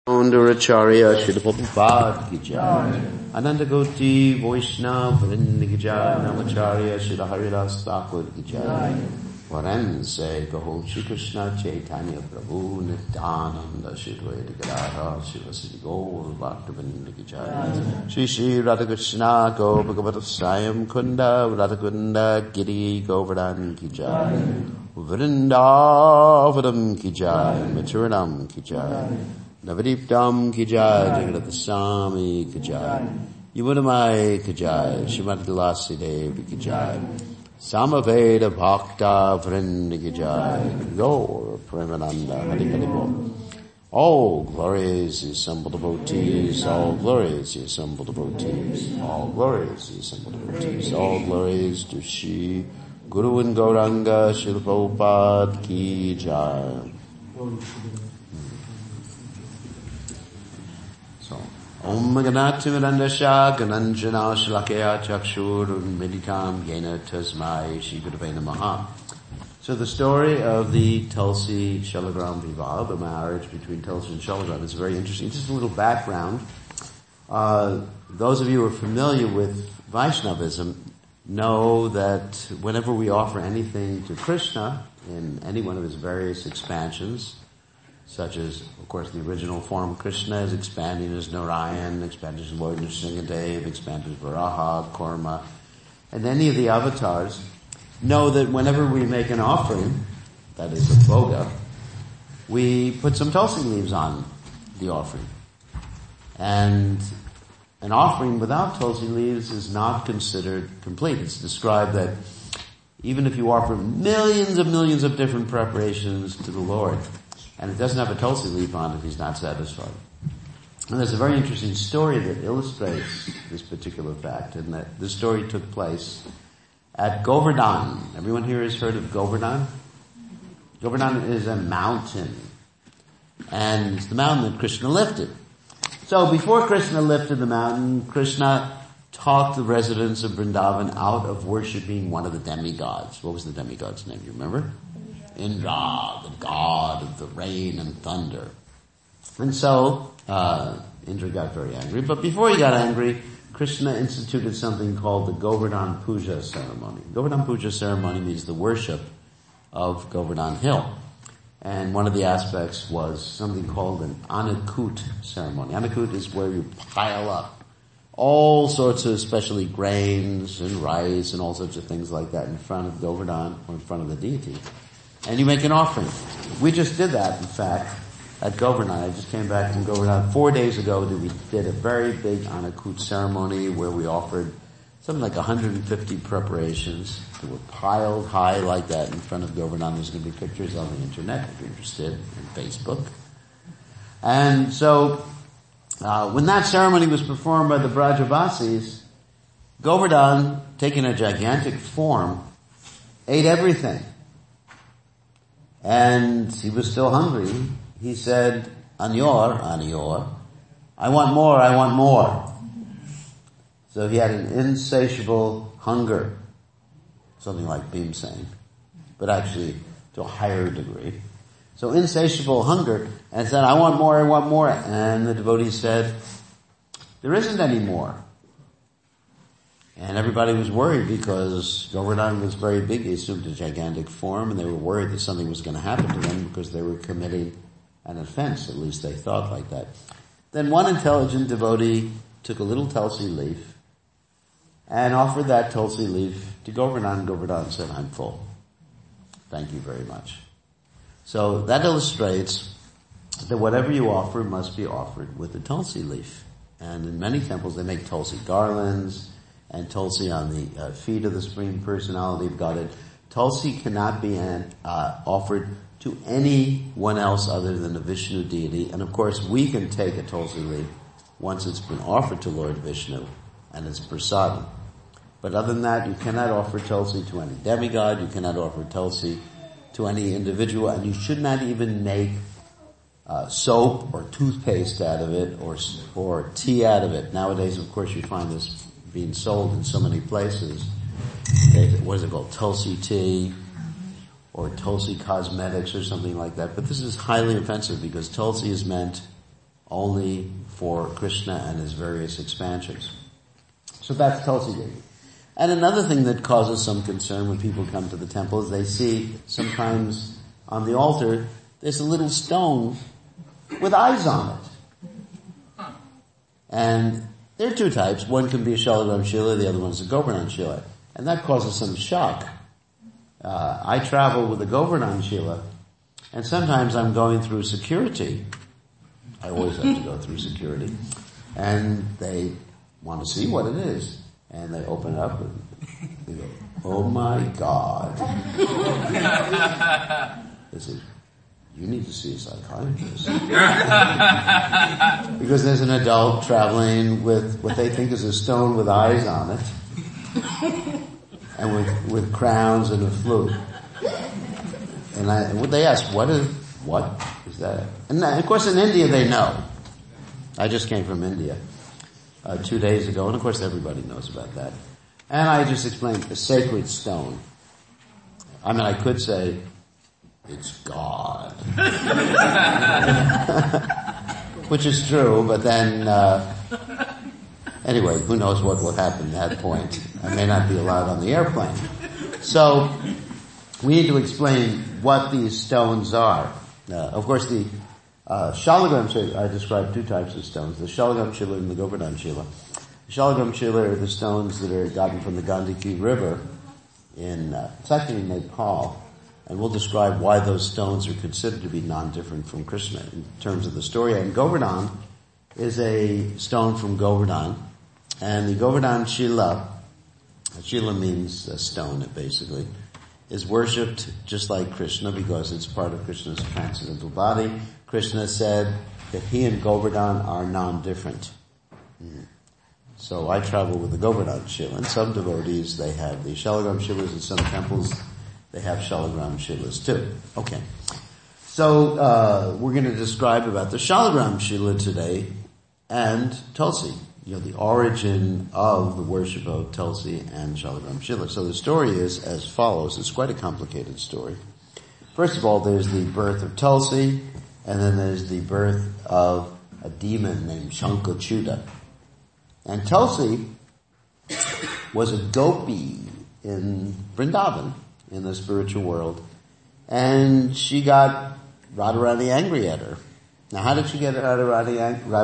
Acharya Srila Prabhupada ki jai. Ananda Koti Vaishnava Vrinda ki jai. Namacharya Srila Haridas Thakur ki jai. Varense Gaho Shri Krishna Chaitanya Prabhu Nityananda Shri Dvaita Gadadhar Shivasati Gaur Bhaktivinoda ki jai. Shri Shri Radha Krishna Go Bhagavata Sayam Kunda Radha Kunda Giri Govardhan ki jai. Vrindavanam ki jai. Maturanam ki jai. Navadiptam ki jai, Jagannatha Swami ki jai, Yamunamai ki jai, Srimati Tulasi Devi ki jai, Samaveda Bhakta Vrinda ki jai, Gaur Premananda Hari Hari Bol. All glories the assembled devotees, all glories the assembled devotees, all glories the assembled devotees, all glories to Shri Guru and Gauranga Srila Prabhupada ki jai. Om Ganati Mirandasha Gananjana Shalakaya Chakshur Meditam Yena Tasmai Shri Gurave Namaha. So the story of the Tulsi Shalagram Vivaha, the marriage between Tulsi and Shalagram, is very interesting. Just a little background. Those of you who are familiar with Vaishnavism know that whenever we offer anything to Krishna in any one of his various expansions, such as, of course, the original form Krishna is expanding as Narayan, expanding as Lord Nrsingadev, expanding as Varaha, Kurma, and any of the avatars, know that whenever we make an offering, that is a bhoga, we put some tulsi leaves on the offering. And an offering without tulsi leaves is not considered complete. It's described that even if you offer millions of different preparations to the Lord, and it doesn't have a tulsi leaf on it, he's not satisfied. And there's a very interesting story that illustrates this particular fact, and that this story took place at Govardhan. Everyone here has heard of Govardhan? Govardhan is a mountain, and it's the mountain that Krishna lifted. So before Krishna lifted the mountain, Krishna talked the residents of Vrindavan out of worshipping one of the demigods. What was the demigod's name? You remember? Indra, the god of the rain and thunder. And so, Indra got very angry. But before he got angry, Krishna instituted something called the Govardhan Puja ceremony. Govardhan Puja ceremony means the worship of Govardhan Hill. And one of the aspects was something called an Annakut ceremony. Annakut is where you pile up all sorts of, especially grains and rice and all sorts of things like that in front of Govardhan or in front of the deity. And you make an offering. We just did that, in fact, at Govardhan. I just came back from Govardhan 4 days ago. We did a very big Annakut ceremony where we offered something like 150 preparations that were piled high like that in front of Govardhan. There's going to be pictures on the internet if you're interested, and Facebook. And so, when that ceremony was performed by the Brajavasis, Govardhan, taking a gigantic form, ate everything. And he was still hungry. He said, Anyor, I want more. So he had an insatiable hunger, something like Bhimsen, but actually to a higher degree. So insatiable hunger, and said, I want more. And the devotee said, there isn't any more. And everybody was worried because Govardhan was very big. He assumed a gigantic form, and they were worried that something was going to happen to them because they were committing an offense. At least they thought like that. Then one intelligent devotee took a little tulsi leaf and offered that tulsi leaf to Govardhan. Govardhan said, I'm full. Thank you very much. So that illustrates that whatever you offer must be offered with a tulsi leaf. And in many temples they make tulsi garlands and tulsi on the feet of the Supreme Personality of Godhead. Tulsi cannot be offered to anyone else other than the Vishnu deity. And of course, we can take a tulsi leaf once it's been offered to Lord Vishnu, and it's prasadam. But other than that, you cannot offer tulsi to any demigod, you cannot offer tulsi to any individual, and you should not even make soap or toothpaste out of it, or tea out of it. Nowadays, of course, you find this being sold in so many places. What is it called? Tulsi tea, or Tulsi cosmetics or something like that. But this is highly offensive because Tulsi is meant only for Krishna and his various expansions. So that's Tulsi Devi. And another thing that causes some concern when people come to the temple is they see sometimes on the altar there's a little stone with eyes on it. And there are two types. One can be a Shalagram Shila, the other one's a Govardhan Shila. And that causes some shock. I travel with a Govardhan Shila, and sometimes I'm going through security. I always have to go through security. And they want to see what it is. And they open it up and they go, oh my God. They say, you need to see a psychiatrist. Because there's an adult traveling with what they think is a stone with eyes on it. And with crowns and a flute. And they ask, what is that? And of course in India they know. I just came from India 2 days ago, and of course everybody knows about that. And I just explained a sacred stone. I mean, I could say, it's God. Which is true, but then, anyway, who knows what will happen at that point. I may not be allowed on the airplane. So, we need to explain what these stones are. Of course, the Shalagram Shila, I described two types of stones, the Shalagram Shila and the Govardhan Shila. The Shalagram Shila are the stones that are gotten from the Gandaki River it's actually in Nepal. And we'll describe why those stones are considered to be non-different from Krishna in terms of the story. And Govardhan is a stone from Govardhan. And the Govardhan Shila means a stone, basically, is worshipped just like Krishna because it's part of Krishna's transcendental body. Krishna said that he and Govardhan are non-different. So I travel with the Govardhan Shila. And some devotees, they have the Shalagram Shilas. In some temples, they have Shalagram Shilas too. Okay. So, we're going to describe about the Shalagram Shila today and Tulsi. The origin of the worship of Tulsi and Shalagram Shila. So the story is as follows. It's quite a complicated story. First of all, there's the birth of Tulsi, and then there's the birth of a demon named Shankachuta. And Tulsi was a gopi in Vrindavan, in the spiritual world, and she got Radharani angry at her. Now, how did she get Radharani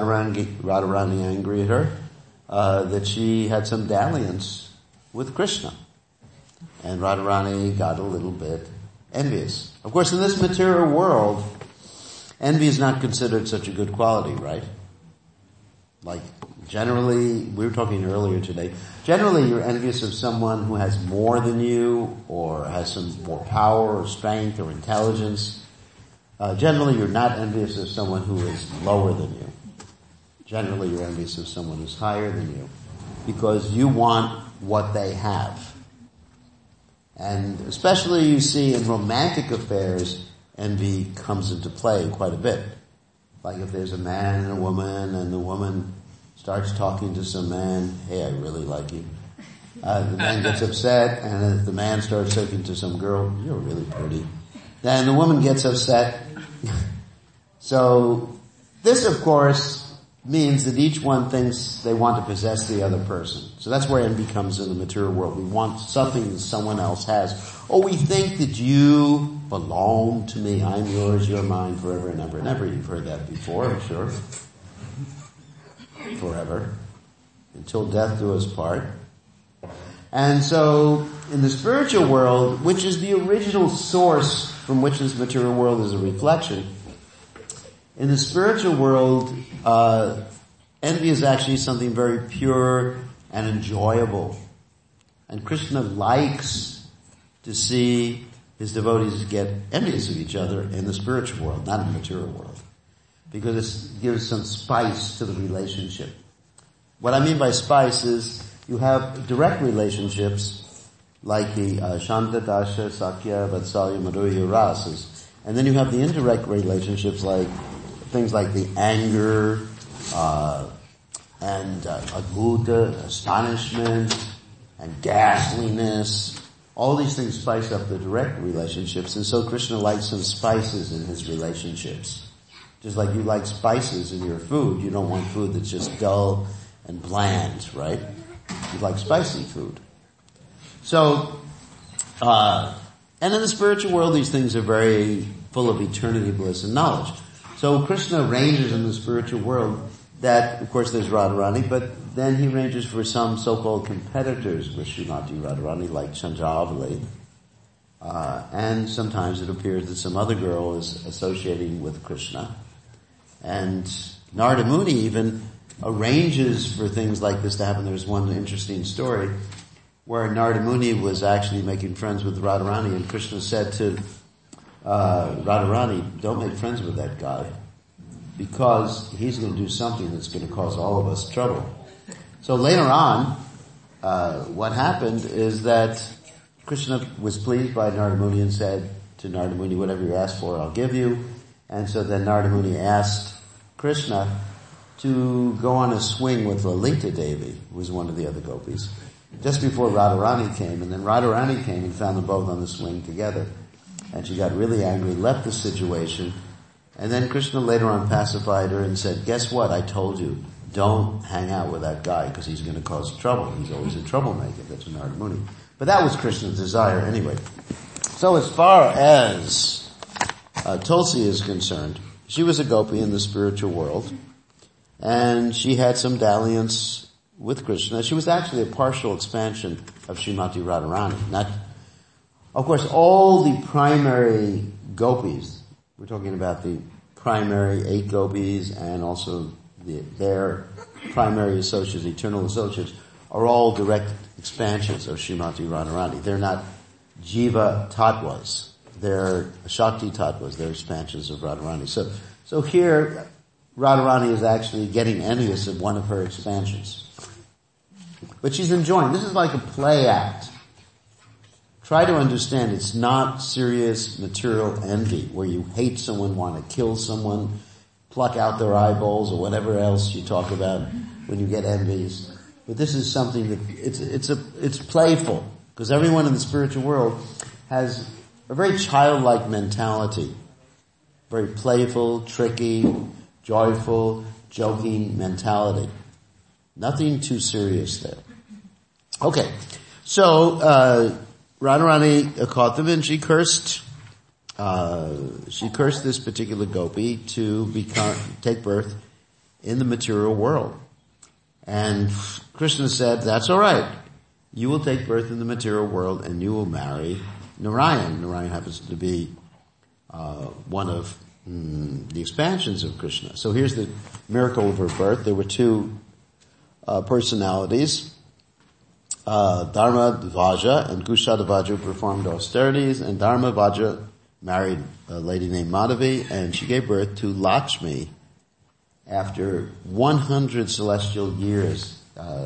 angry at her? That she had some dalliance with Krishna. And Radharani got a little bit envious. Of course, in this material world, envy is not considered such a good quality, right? Like, generally, we were talking earlier today, generally you're envious of someone who has more than you, or has some more power, or strength, or intelligence. Generally, you're not envious of someone who is lower than you. Generally, you're envious of someone who's higher than you, because you want what they have. And especially you see in romantic affairs, envy comes into play quite a bit. Like if there's a man and a woman, and the woman starts talking to some man, hey, I really like you. The man gets upset, and if the man starts talking to some girl, you're really pretty. Then the woman gets upset. So this, of course, means that each one thinks they want to possess the other person. So that's where envy comes in the material world. We want something that someone else has. Oh, we think that you belong to me. I'm yours, you're mine forever and ever and ever. You've heard that before, I'm sure. Forever. Until death do us part. And so, in the spiritual world, which is the original source from which this material world is a reflection, in the spiritual world, envy is actually something very pure and enjoyable. And Krishna likes to see his devotees get envious of each other in the spiritual world, not in the material world. Because it gives some spice to the relationship. What I mean by spice is you have direct relationships like the Shanta, Dasha, Sakya, Vatsalya, Madhurya, Rasas. And then you have the indirect relationships like things like the anger, and adbhuta, astonishment, and ghastliness. All these things spice up the direct relationships, and so Krishna likes some spices in his relationships. Just like you like spices in your food, you don't want food that's just dull and bland, right? You like spicy food. So, and in the spiritual world, these things are very full of eternity, bliss, and knowledge. So Krishna ranges in the spiritual world that, of course, there's Radharani, but then he ranges for some so-called competitors with Srimati Radharani, like Chandravali. And sometimes it appears that some other girl is associating with Krishna. And Narada Muni even arranges for things like this to happen. There's one interesting story where Narada Muni was actually making friends with Radharani, and Krishna said to Radharani, don't make friends with that guy, because he's going to do something that's going to cause all of us trouble. So later on, what happened is that Krishna was pleased by Narada Muni and said to Narada Muni, whatever you ask for, I'll give you. And so then Narada Muni asked Krishna to go on a swing with Lalita Devi, who was one of the other gopis, just before Radharani came. And then Radharani came and found them both on the swing together. And she got really angry, left the situation. And then Krishna later on pacified her and said, guess what? I told you, don't hang out with that guy because he's going to cause trouble. He's always a troublemaker. That's Narada Muni. But that was Krishna's desire anyway. So as far as Tulsi is concerned, she was a gopi in the spiritual world, and she had some dalliance with Krishna. She was actually a partial expansion of Srimati Radharani. Of course, all the primary gopis, we're talking about the primary 8 gopis and also their primary associates, eternal associates, are all direct expansions of Srimati Radharani. They're not Jiva Tattvas. They're Shakti Tattvas. They're expansions of Radharani. So here, Radharani is actually getting envious of one of her expansions. But she's enjoying. This is like a play act. Try to understand, it's not serious material envy where you hate someone, want to kill someone, pluck out their eyeballs or whatever else you talk about when you get envies. But this is something that it's playful, because everyone in the spiritual world has a very childlike mentality. Very playful, tricky, joyful, joking mentality. Nothing too serious there. Okay. So, Radharani caught them and she cursed this particular gopi to take birth in the material world. And Krishna said, that's alright. You will take birth in the material world and you will marry Narayan. Narayan happens to be one of the expansions of Krishna. So here's the miracle of her birth. There were 2 personalities. Dharma Dvaja and Kushadavaja performed austerities, and Dharma Vaja married a lady named Madhavi, and she gave birth to Lakshmi after 100 celestial years.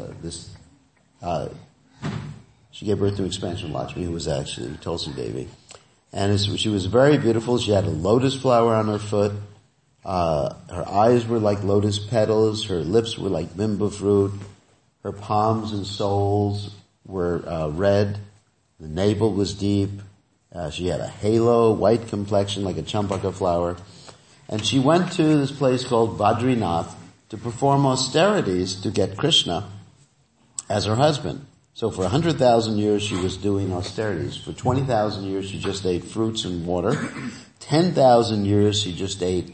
She gave birth to expansion Lakshmi, who was actually Tulsi Devi. And she was very beautiful. She had a lotus flower on her foot. Her eyes were like lotus petals. Her lips were like bimba fruit. Her palms and soles were red. The navel was deep. She had a halo, white complexion like a champaka flower. And she went to this place called Badrinath to perform austerities to get Krishna as her husband. So for 100,000 years she was doing austerities. For 20,000 years she just ate fruits and water. 10,000 years she just ate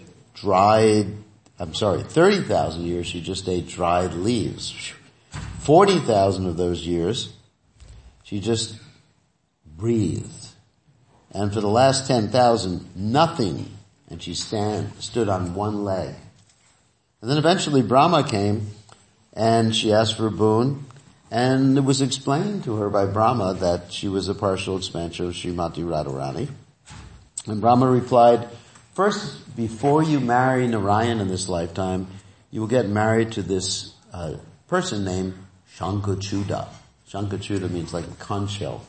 30,000 years she just ate dried leaves. 40,000 of those years she just breathed. And for the last 10,000, nothing. And she stood on one leg. And then eventually Brahma came and she asked for a boon. And it was explained to her by Brahma that she was a partial expansion of Srimati Radharani. And Brahma replied, first, before you marry Narayan in this lifetime, you will get married to this person named Shankachuda. Shankachuda means like a conch shell.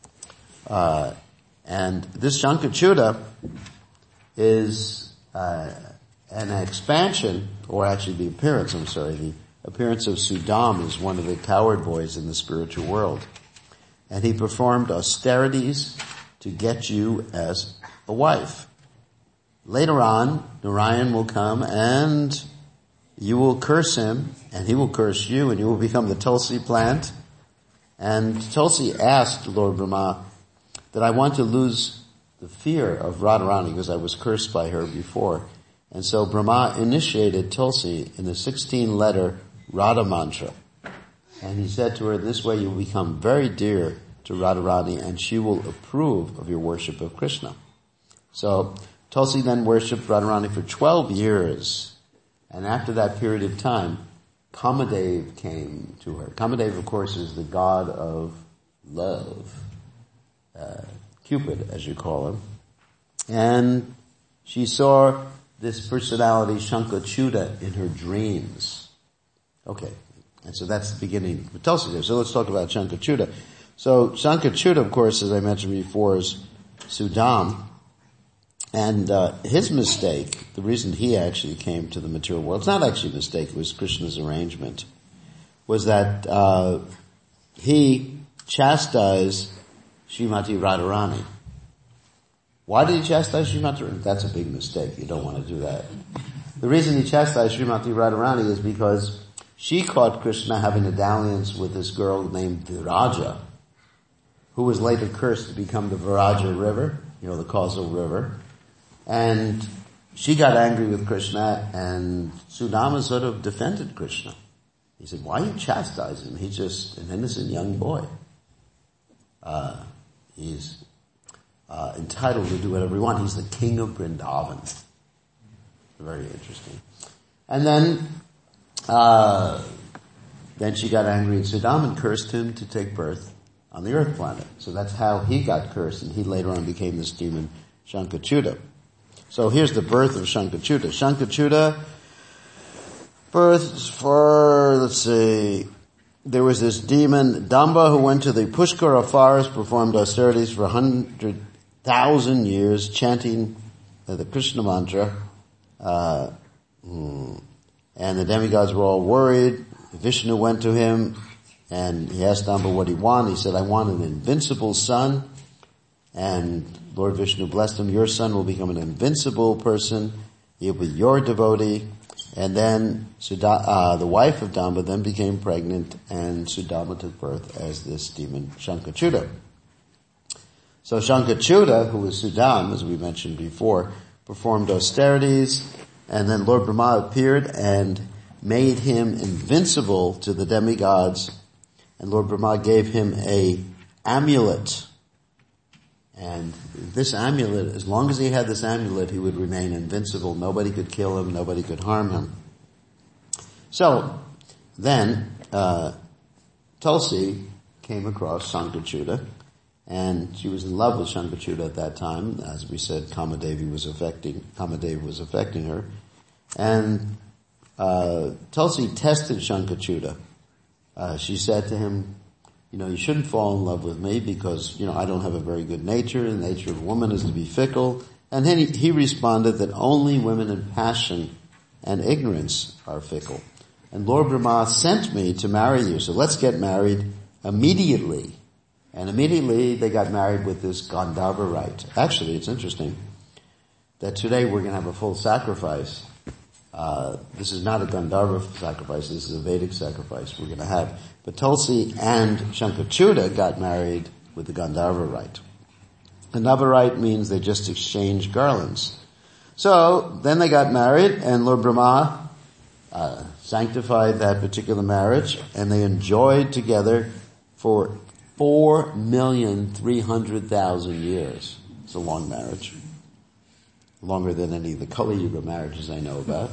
And this Shankachuda is an expansion, or actually the appearance of Sudam is one of the coward boys in the spiritual world. And he performed austerities to get you as a wife. later on, Narayan will come and you will curse him and he will curse you and you will become the Tulsi plant. And Tulsi asked Lord Brahma that I want to lose the fear of Radharani because I was cursed by her before. And so Brahma initiated Tulsi in the 16-letter Radha mantra. And he said to her, this way you will become very dear to Radharani and she will approve of your worship of Krishna. So Tulsi then worshipped Radharani for 12 years. And after that period of time, Kamadev came to her. Kamadev, of course, is the god of love. Cupid, as you call him. And she saw this personality, Shankachuta, in her dreams. Okay. And so that's the beginning of Tulsi there. So let's talk about Shankachuta. So Shankachuta, of course, as I mentioned before, is Sudam. And his mistake, the reason he actually came to the material world, it's not actually a mistake, it was Krishna's arrangement, was that he chastised Srimati Radharani. Why did he chastise Srimati Radharani? That's a big mistake. You don't want to do that. The reason he chastised Srimati Radharani is because she caught Krishna having a dalliance with this girl named Viraja, who was later cursed to become the Viraja River, the causal river. And she got angry with Krishna, and Sudama sort of defended Krishna. He said, why are you chastising him? He's just an innocent young boy. He's entitled to do whatever he wants. He's the king of Vrindavan. Very interesting. And then she got angry at Sudama and cursed him to take birth on the earth planet. So that's how he got cursed, and he later on became this demon, Shankachuta. So here's the birth of Shankachuta. Shankachuta, birth for, there was this demon, Damba, who went to the Pushkara forest, performed austerities for 100,000 years, chanting the Krishna mantra. And the demigods were all worried. Vishnu went to him, and he asked Damba what he wanted. He said, I want an invincible son. And Lord Vishnu blessed him, your son will become an invincible person. He'll be your devotee. And then the wife of Damba then became pregnant, and Sudama took birth as this demon, Shankachuta. So Shankachuta, who was Sudam, as we mentioned before, performed austerities, and then Lord Brahma appeared and made him invincible to the demigods, and Lord Brahma gave him a amulet. And this amulet, as long as he had this amulet, he would remain invincible. Nobody could kill him. Nobody could harm him. So then Tulsi came across Shankachuta, and she was in love with Shankachuta at that time. As we said, Kamadev was affecting her. And Tulsi tested Shankachuta. She said to him, you shouldn't fall in love with me because, I don't have a very good nature. The nature of a woman is to be fickle. And then he responded that only women in passion and ignorance are fickle. And Lord Brahma sent me to marry you, so let's get married immediately. And immediately they got married with this Gandharva rite. Actually, it's interesting that today we're going to have a full sacrifice. This is not a Gandharva sacrifice, this is a Vedic sacrifice we're going to have. But Tulsi and Shankachuta got married with the Gandharva rite. Gandharva rite means they just exchanged garlands. So then they got married, and Lord Brahma sanctified that particular marriage, and they enjoyed together for 4,300,000 years. It's a long marriage. Longer than any of the Kali Yuga marriages I know about.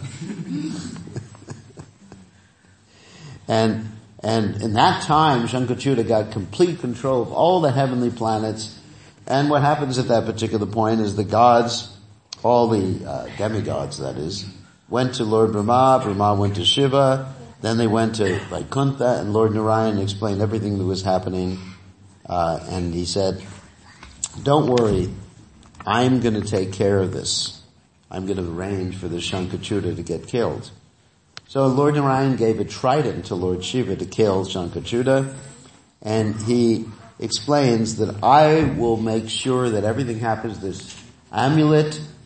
And in that time, Shankachuta got complete control of all the heavenly planets. And what happens at that particular point is the gods, all the demigods that is, went to Lord Brahma, Brahma went to Shiva, then they went to Vaikuntha, and Lord Narayan explained everything that was happening. And he said, don't worry, I'm going to take care of this. I'm going to arrange for the Shankachuta to get killed. So Lord Narayan gave a trident to Lord Shiva to kill Shankachuta, and he explains that I will make sure that everything happens. This amulet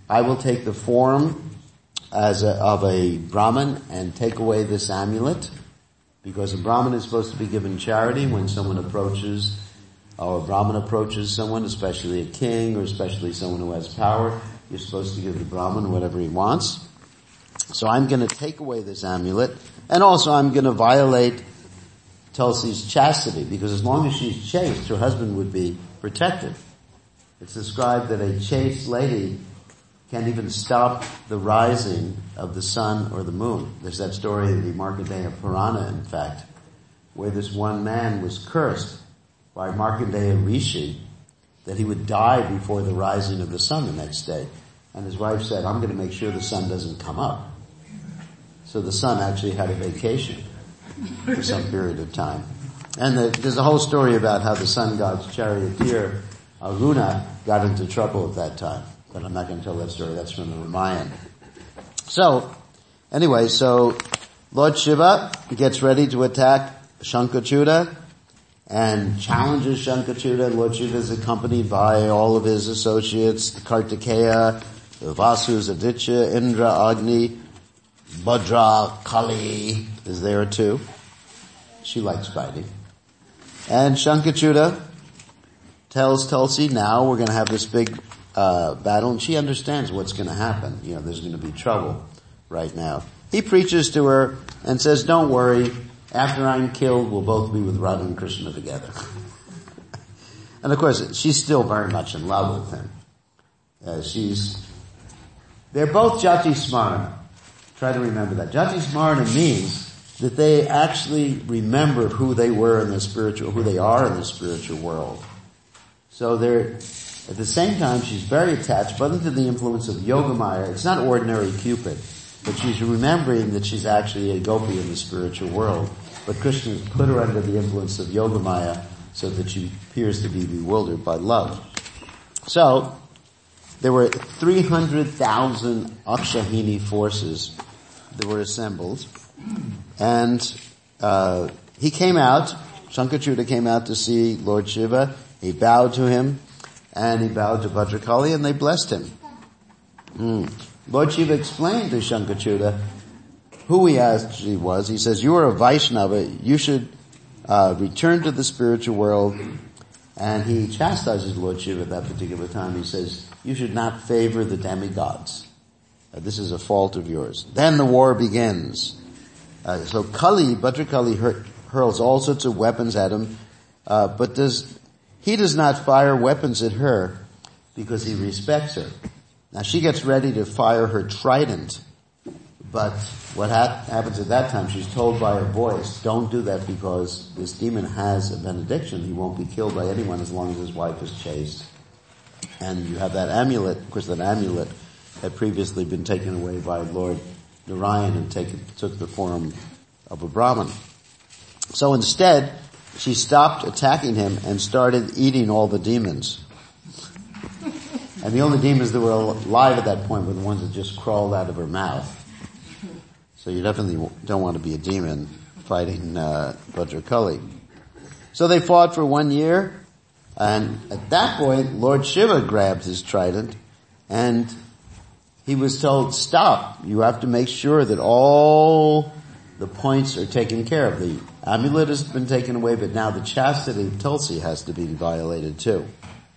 I will take the form of a Brahmin and take away this amulet, because a Brahmin is supposed to be given charity when someone approaches, or a Brahmin approaches someone, especially a king or especially someone who has power. You're supposed to give the Brahmin whatever he wants. So I'm going to take away this amulet, and also I'm going to violate Tulsi's chastity, because as long as she's chaste, her husband would be protected. It's described that a chaste lady can't even stop the rising of the sun or the moon. There's that story of the Markandeya Purana, in fact, where this one man was cursed by Markandeya Rishi that he would die before the rising of the sun the next day. And his wife said, I'm going to make sure the sun doesn't come up. So the sun actually had a vacation for some period of time. And there's a whole story about how the sun god's charioteer, Aruna, got into trouble at that time. But I'm not going to tell that story. That's from the Ramayana. So, anyway, so Lord Shiva gets ready to attack Shankachuta and challenges Shankachuta. Lord Shiva is accompanied by all of his associates, Kartikeya, the Vasus, Aditya, Indra, Agni, Bhadra, Kali is there too. She likes fighting. And Shankachuta tells Tulsi, now we're going to have this big battle, and she understands what's going to happen. You know, there's going to be trouble right now. He preaches to her and says, don't worry, after I'm killed, we'll both be with Radha and Krishna together. And of course, she's still very much in love with him. They're both Jati Smarana. Try to remember that. Jati Smarana means that they actually remember who they are in the spiritual world. So at the same time, she's very attached, but under the influence of Yogamaya. It's not ordinary Cupid, but she's remembering that she's actually a gopi in the spiritual world. But Krishna has put her under the influence of Yogamaya so that she appears to be bewildered by love. So, there were 300,000 Akshahini forces that were assembled, and he came out, Shankachuta came out to see Lord Shiva. He bowed to him, and he bowed to Bhadrakali, and they blessed him. Lord Shiva explained to Shankachuta who he actually was. He says, you are a Vaishnava, you should return to the spiritual world. And he chastises Lord Shiva at that particular time. He says, you should not favor the demigods. This is a fault of yours. Then the war begins. So Bhadrakali hurls all sorts of weapons at him, but he does not fire weapons at her because he respects her. Now she gets ready to fire her trident, but what happens at that time, she's told by her voice, don't do that because this demon has a benediction. He won't be killed by anyone as long as his wife is chaste. And you have that amulet. Of course, that amulet had previously been taken away by Lord Narayan and took the form of a Brahmin. So instead, she stopped attacking him and started eating all the demons. And the only demons that were alive at that point were the ones that just crawled out of her mouth. So you definitely don't want to be a demon fighting Bhadrakali. So they fought for 1 year, and at that point, Lord Shiva grabbed his trident, and he was told, stop, you have to make sure that all the points are taken care of. The amulet has been taken away, but now the chastity of Tulsi has to be violated too.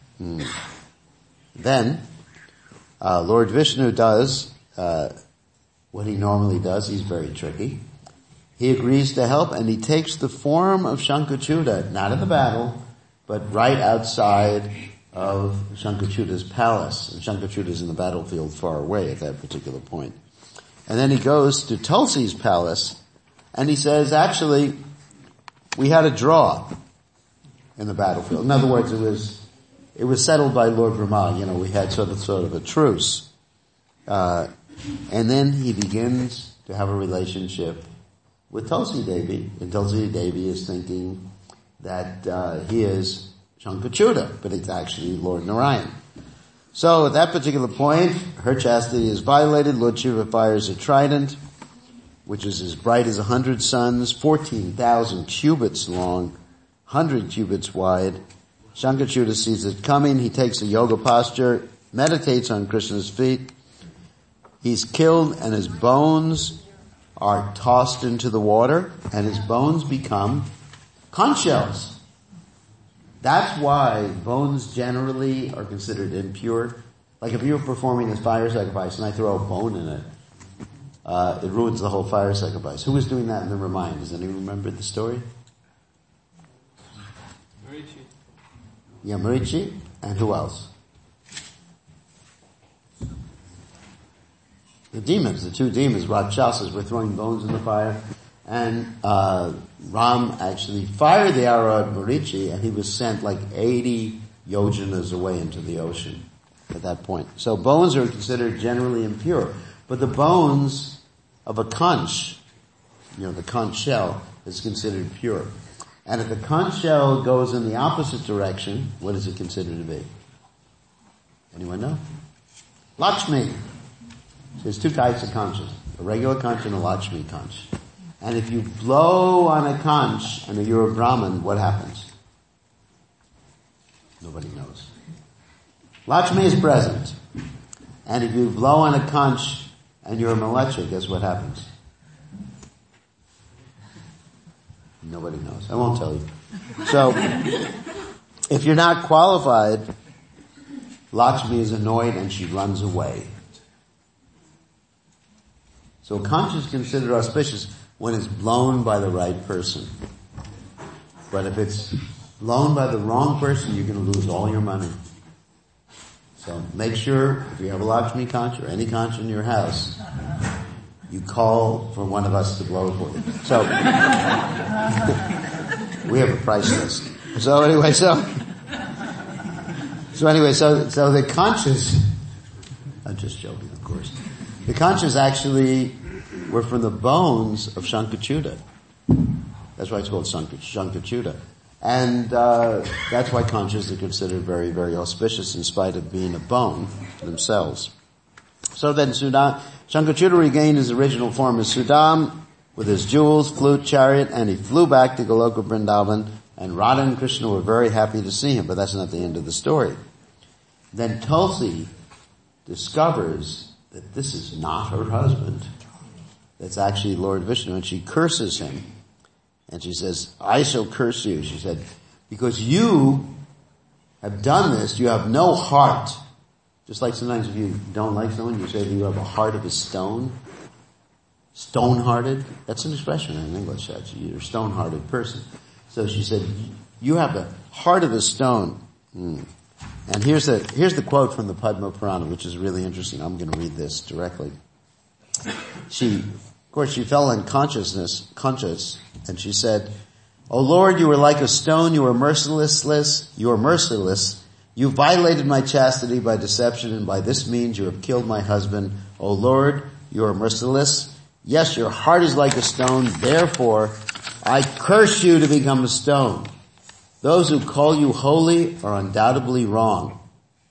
Then, Lord Vishnu does what he normally does. He's very tricky. He agrees to help, and he takes the form of Shankachuta, not in the battle, but right outside of Shankachuta's palace. And Shankachuta's in the battlefield far away at that particular point. And then he goes to Tulsi's palace, and he says, actually, we had a draw in the battlefield. In other words, it was settled by Lord Brahma. You know, we had sort of a truce. And then he begins to have a relationship with Tulsi Devi, and Tulsi Devi is thinking that he is Shankachuta, but it's actually Lord Narayan. So at that particular point, her chastity is violated. Lord Shiva fires a trident, which is as bright as 100 suns, 14,000 cubits long, 100 cubits wide. Shankachuta sees it coming. He takes a yoga posture, meditates on Krishna's feet, He's killed and his bones are tossed into the water and his bones become conch shells. That's why bones generally are considered impure. Like if you're performing this fire sacrifice and I throw a bone in it, it ruins the whole fire sacrifice. Who was doing that in the Ramayana? Does anyone remember the story? Marichi. Yeah, Marichi. And who else? The demons, the two demons, Rakshasas, were throwing bones in the fire. And Ram actually fired the arrow at Marichi, and he was sent like 80 yojanas away into the ocean at that point. So bones are considered generally impure. But the bones of a conch, the conch shell, is considered pure. And if the conch shell goes in the opposite direction, what is it considered to be? Anyone know? Lakshmi. So there's two types of conches. A regular conch and a Lakshmi conch. And if you blow on a conch and you're a Brahmin, what happens? Nobody knows. Lakshmi is present. And if you blow on a conch and you're a Malecha, guess what happens? Nobody knows. I won't tell you. So, if you're not qualified, Lakshmi is annoyed and she runs away. So a conch is considered auspicious when it's blown by the right person. But if it's blown by the wrong person, you're going to lose all your money. So make sure, if you have a Lakshmi conch or any conch in your house, you call for one of us to blow for you. So, we have a price list. So the conches, I'm just joking, of course. The conches actually were from the bones of Shankachuta. That's why it's called Shankachuta. And that's why conches are considered very, very auspicious in spite of being a bone themselves. So then Shankachuta regained his original form as Sudam with his jewels, flute, chariot, and he flew back to Goloka Vrindavan, and Radha and Krishna were very happy to see him, but that's not the end of the story. Then Tulsi discovers that this is not her husband. It's actually Lord Vishnu, and she curses him. And she says, I shall curse you. She said, because you have done this, you have no heart. Just like sometimes if you don't like someone, you say you have a heart of a stone. Stone-hearted. That's an expression in English, actually. You're a stone-hearted person. So she said, you have the heart of a stone. And here's the quote from the Padma Purana, which is really interesting. I'm going to read this directly. She fell unconscious, and she said, O Lord, you are like a stone, you are merciless, you violated my chastity by deception, and by this means you have killed my husband. O Lord, you are merciless. Yes, your heart is like a stone, therefore I curse you to become a stone. Those who call you holy are undoubtedly wrong.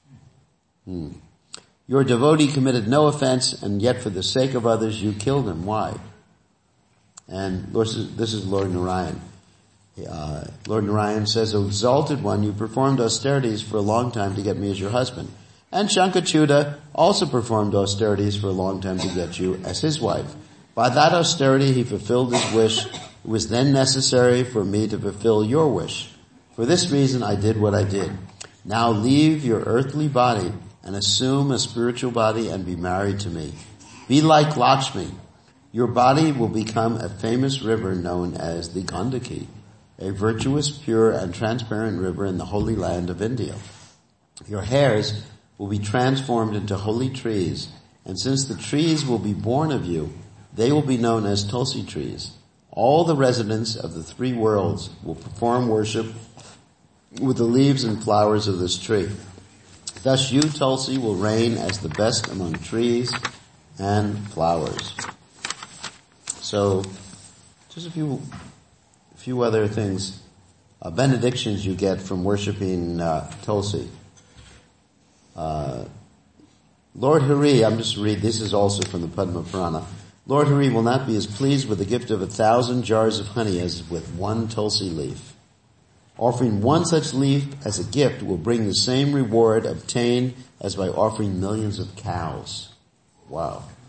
Your devotee committed no offense, and yet for the sake of others you killed him. Why? And this is Lord Narayan. Lord Narayan says, O exalted one, you performed austerities for a long time to get me as your husband. And Shankachuta also performed austerities for a long time to get you as his wife. By that austerity he fulfilled his wish. It was then necessary for me to fulfill your wish. For this reason I did what I did. Now leave your earthly body and assume a spiritual body and be married to me. Be like Lakshmi. Your body will become a famous river known as the Gandaki, a virtuous, pure, and transparent river in the holy land of India. Your hairs will be transformed into holy trees, and since the trees will be born of you, they will be known as Tulsi trees. All the residents of the three worlds will perform worship with the leaves and flowers of this tree. Thus you, Tulsi, will reign as the best among trees and flowers. So, just a few other things, benedictions you get from worshiping Tulsi. Lord Hari, I'm just read. This is also from the Padma Purana. Lord Hari will not be as pleased with the gift of 1,000 jars of honey as with one Tulsi leaf. Offering one such leaf as a gift will bring the same reward obtained as by offering millions of cows. Wow.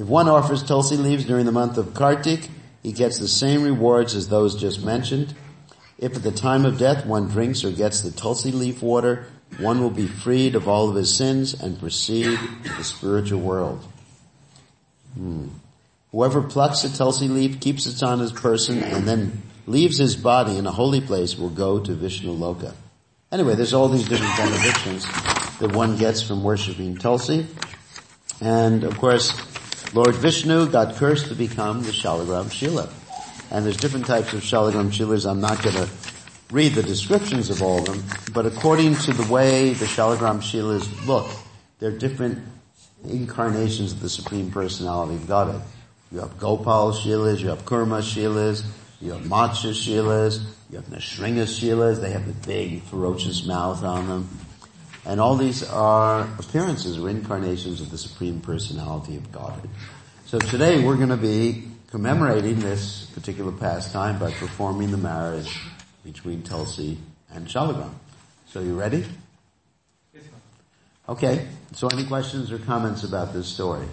If one offers tulsi leaves during the month of Kartik, he gets the same rewards as those just mentioned. If at the time of death one drinks or gets the tulsi leaf water, one will be freed of all of his sins and proceed to the spiritual world. Whoever plucks a tulsi leaf, keeps it on his person, and then leaves his body in a holy place will go to Vishnu Loka. Anyway, there's all these different benedictions that one gets from worshipping tulsi. And of course, Lord Vishnu got cursed to become the Shalagram Shila. And there's different types of Shalagram Shilas. I'm not going to read the descriptions of all of them, but according to the way the Shalagram Shilas look, they're different incarnations of the Supreme Personality of Godhead. You have Gopal Shilas, you have Kurma Shilas, you have Matsya Shilas, you have Nrsinga Shilas. They have the big, ferocious mouth on them. And all these are appearances or incarnations of the Supreme Personality of Godhead. So today we're going to be commemorating this particular pastime by performing the marriage between Tulsi and Shalagram. So you ready? Yes, ma'am. Okay. So any questions or comments about this story?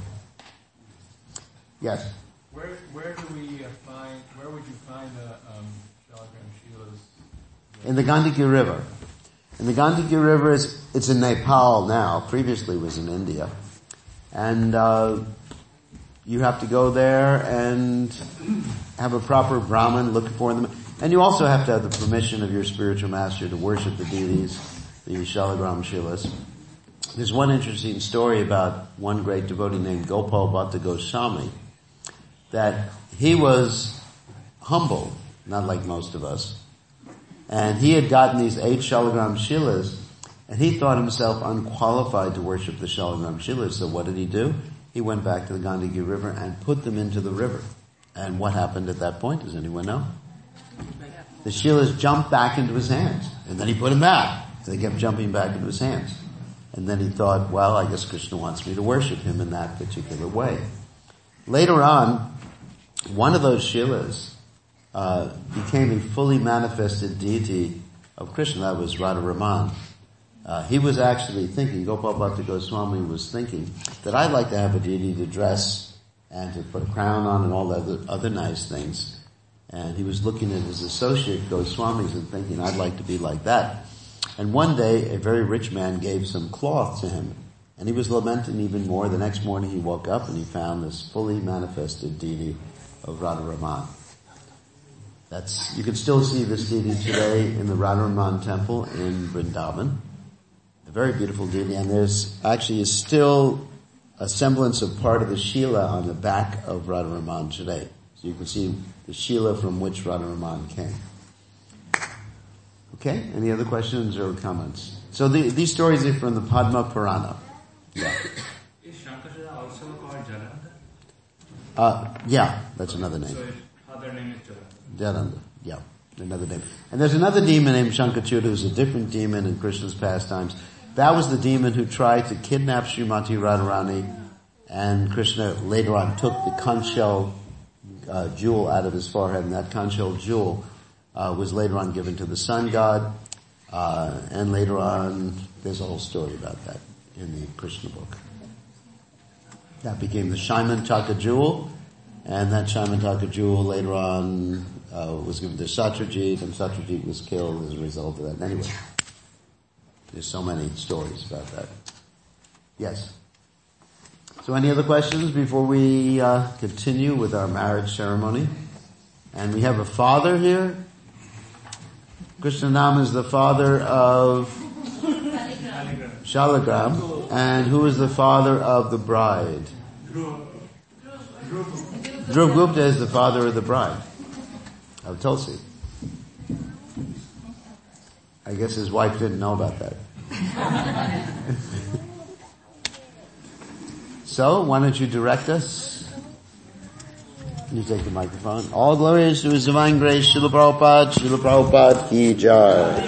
Yes? Where would you find the Shalagram Shilas? In the Gandaki River. And the Gandaki River it's in Nepal now. Previously it was in India. And, you have to go there and have a proper Brahmin look for them. And you also have to have the permission of your spiritual master to worship the deities, the Shalagram Shilas. There's one interesting story about one great devotee named Gopal Bhatta Goswami, that he was humble, not like most of us. And he had gotten these 8 Shalagram Shilas, and he thought himself unqualified to worship the Shalagram Shilas. So what did he do? He went back to the Gandaki River and put them into the river. And what happened at that point? Does anyone know? The Shilas jumped back into his hands. And then he put them back. And they kept jumping back into his hands. And then he thought, well, I guess Krishna wants me to worship him in that particular way. Later on, one of those Shilas became a fully manifested deity of Krishna. That was Radharaman. He was actually thinking, Gopal Bhatta Goswami was thinking, that I'd like to have a deity to dress and to put a crown on and all the other nice things. And he was looking at his associate Goswamis and thinking, I'd like to be like that. And one day, a very rich man gave some cloth to him. And he was lamenting even more. The next morning he woke up and he found this fully manifested deity of Radharaman. You can still see this deity today in the Radharaman temple in Vrindavan. A very beautiful deity, and there's actually still a semblance of part of the Shila on the back of Radharaman today. So you can see the Shila from which Radharaman came. Okay, any other questions or comments? So these stories are from the Padma Purana. Yeah. Is Shankara also called Jalanda? Yeah, that's another name. So his other name is Jalanda. Jalanda, yeah, another name. And there's another demon named Shankachuta who's a different demon in Krishna's pastimes. That was the demon who tried to kidnap Srimati Radharani, and Krishna later on took the conch shell jewel out of his forehead, and that conch shell jewel was later on given to the sun god, and later on there's a whole story about that in the Krishna book. That became the Shaimantaka jewel, and that Shaimantaka jewel later on was given to Satyajit, and Satyajit was killed as a result of that. Anyway, there's so many stories about that. Yes. So any other questions before we continue with our marriage ceremony? And we have a father here. Krishnanam is the father of Shalagram. And who is the father of the bride? Dhruv Gupta is the father of the bride, of Tulsi. I guess his wife didn't know about that. So, why don't you direct us? You take the microphone. All glories to His divine grace, Srila Prabhupada ki jai.